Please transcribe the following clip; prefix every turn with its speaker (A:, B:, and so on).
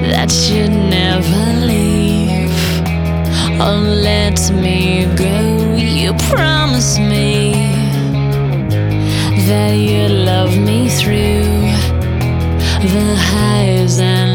A: that you'd never leave or let me go. You promised me that you'd love me through the highs and